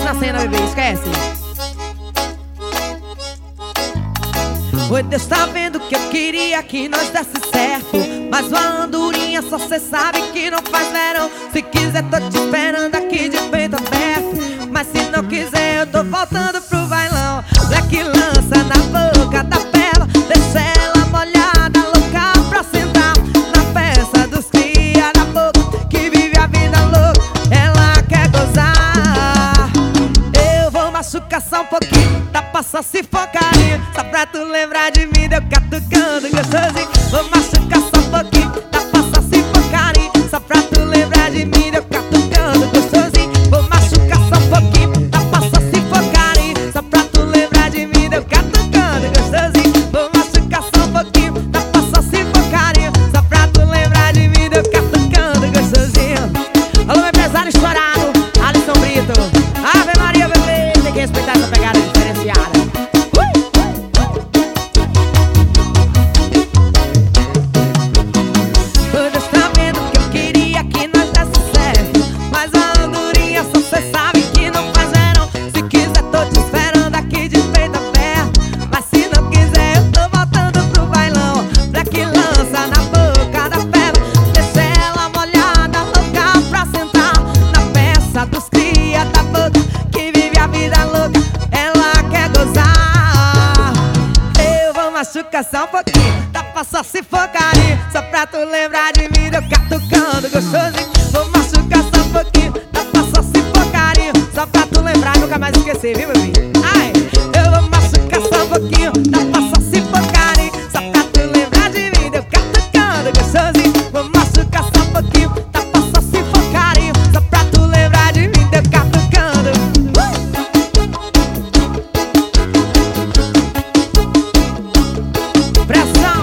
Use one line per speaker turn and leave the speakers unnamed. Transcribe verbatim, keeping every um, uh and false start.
na cena, bebê, esquece. Oi, Deus tá vendo que eu queria que nós desse certo, mas uma andorinha só cê sabe que não faz verão. Se quiser tô te esperando aqui de peito aberto, mas se não quiser eu tô voltando pro bailão. Black lança na boca da Bela, deixa ela molhada, louca pra sentar na festa dos cria da boca, que vive a vida louca, ela quer gozar. Eu vou machucar só um pouquinho, dá pra só se focar, só pra tu lembrar de mim, deu catucando gostosinho. Vou machucar só um pouquinho, dá pra só se focar, só pra tu lembrar de mim, deu catucando gostosinho. Vou machucar só um pouquinho, dá pra só se focar, só pra tu lembrar de mim, deu catucando gostosinho. Vou machucar só um pouquinho, dá pra só se focar, só pra tu lembrar de mim, deu catucando gostosinho. Alô, meu empresário estourado, Alisson Brito. Ave Maria, bebê, tem que respeitar essa pegada diferenciada. Machuca só um pouquinho, dá pra só se focar, só pra tu lembrar de mim, deu catucando gostosinho. Vou machucar só um pouquinho, dá pra só se focar, só pra tu lembrar e nunca mais esquecer, viu, meu filho? Ai, eu vou machucar só um pouquinho, dá pra só se focar, só pra tu lembrar de mim, deu catucando gostosinho. Vou machucar só um pouquinho, dá pra só se focar, só pra tu lembrar de mim, deu catucando. uh! Pressão!